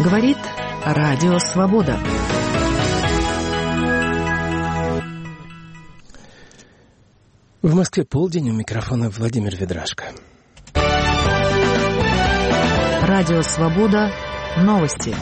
Говорит Радио Свобода. В Москве полдень, у микрофона Владимир Ведрашко. Радио Свобода. Новости.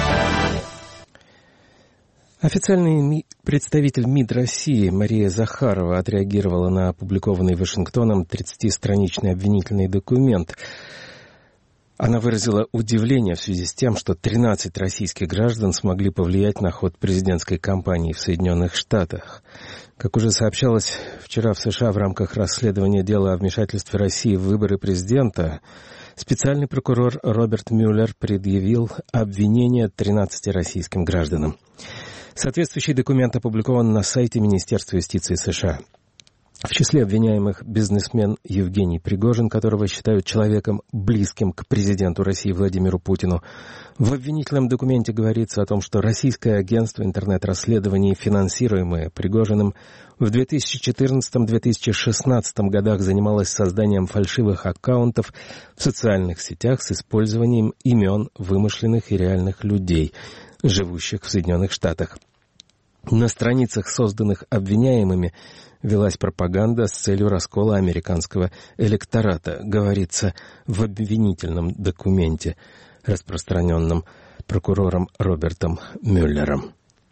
Официальный представитель МИД России Мария Захарова отреагировала на опубликованный Вашингтоном 30-страничный обвинительный документ. Она выразила удивление в связи с тем, что 13 российских граждан смогли повлиять на ход президентской кампании в Соединенных Штатах. Как уже сообщалось вчера в США в рамках расследования дела о вмешательстве России в выборы президента, специальный прокурор Роберт Мюллер предъявил обвинение 13 российским гражданам. Соответствующий документ опубликован на сайте Министерства юстиции США. В числе обвиняемых бизнесмен Евгений Пригожин, которого считают человеком, близким к президенту России Владимиру Путину. В обвинительном документе говорится о том, что российское агентство интернет-расследований, финансируемое Пригожиным, в 2014-2016 годах занималось созданием фальшивых аккаунтов в социальных сетях с использованием имен вымышленных и реальных людей, живущих в Соединенных Штатах. На страницах, созданных обвиняемыми, велась пропаганда с целью раскола американского электората, говорится в обвинительном документе, распространенном прокурором Робертом Мюллером.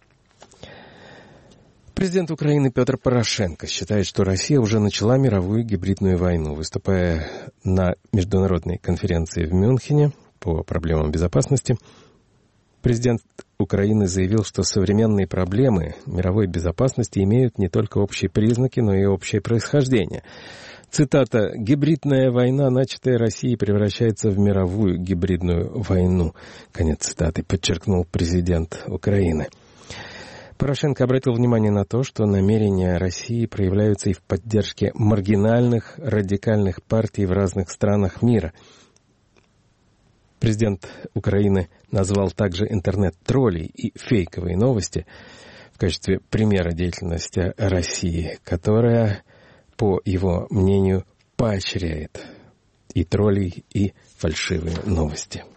Президент Украины Петр Порошенко считает, что Россия уже начала мировую гибридную войну. Выступая на международной конференции в Мюнхене по проблемам безопасности, президент Украины заявил, что современные проблемы мировой безопасности имеют не только общие признаки, но и общее происхождение. Цитата: «Гибридная война, начатая Россией, превращается в мировую гибридную войну». Конец цитаты, подчеркнул президент Украины. Порошенко обратил внимание на то, что намерения России проявляются и в поддержке маргинальных, радикальных партий в разных странах мира. Президент Украины назвал также интернет-троллей и фейковые новости в качестве примера деятельности России, которая, по его мнению, поощряет и троллей, и фальшивые новости.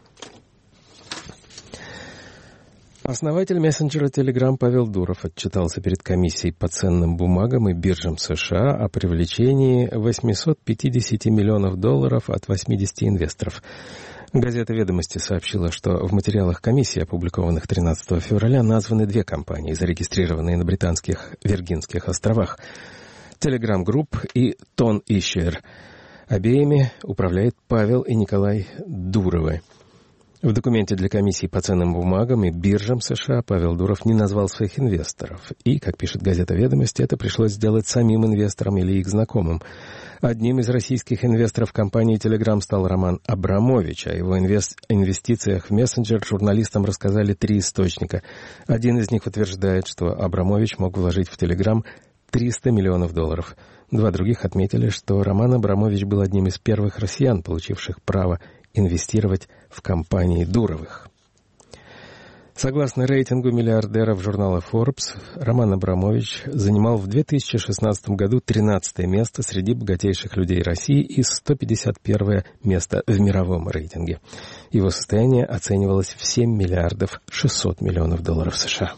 Основатель мессенджера Telegram Павел Дуров отчитался перед комиссией по ценным бумагам и биржам США о привлечении $850 миллионов от 80 инвесторов. Газета «Ведомости» сообщила, что в материалах комиссии, опубликованных 13 февраля, названы две компании, зарегистрированные на британских Виргинских островах — Telegram Group и Ton Issuer. Обеими управляет Павел и Николай Дуровы. В документе для комиссии по ценным бумагам и биржам США Павел Дуров не назвал своих инвесторов. И, как пишет газета «Ведомости», это пришлось сделать самим инвесторам или их знакомым. Одним из российских инвесторов компании Telegram стал Роман Абрамович. О его инвестициях в мессенджер журналистам рассказали 3 источника. Один из них утверждает, что Абрамович мог вложить в Telegram $300 миллионов. 2 других отметили, что Роман Абрамович был одним из первых россиян, получивших право инвестировать в компании Дуровых. Согласно рейтингу миллиардеров журнала Forbes, Роман Абрамович занимал в 2016 году 13-е место среди богатейших людей России и 151-е место в мировом рейтинге. Его состояние оценивалось в $7 миллиардов 600 миллионов США.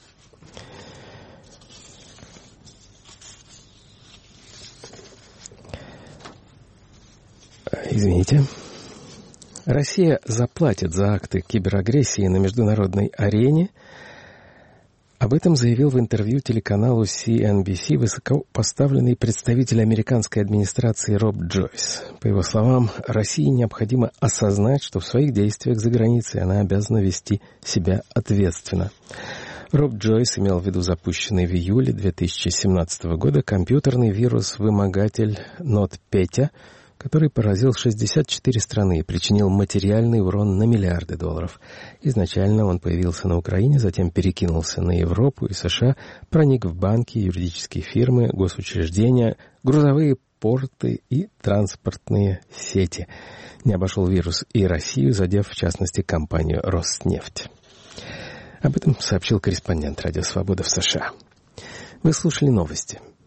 Извините. Россия заплатит за акты киберагрессии на международной арене. Об этом заявил в интервью телеканалу CNBC высокопоставленный представитель американской администрации Роб Джойс. По его словам, России необходимо осознать, что в своих действиях за границей она обязана вести себя ответственно. Роб Джойс имел в виду запущенный в июле 2017 года компьютерный вирус-вымогатель NotPetya, который поразил 64 страны и причинил материальный урон на миллиарды долларов. Изначально он появился на Украине, затем перекинулся на Европу и США, проник в банки, юридические фирмы, госучреждения, грузовые порты и транспортные сети. Не обошел вирус и Россию, задев, в частности, компанию «Роснефть». Об этом сообщил корреспондент «Радио Свобода» в США. Вы слушали новости.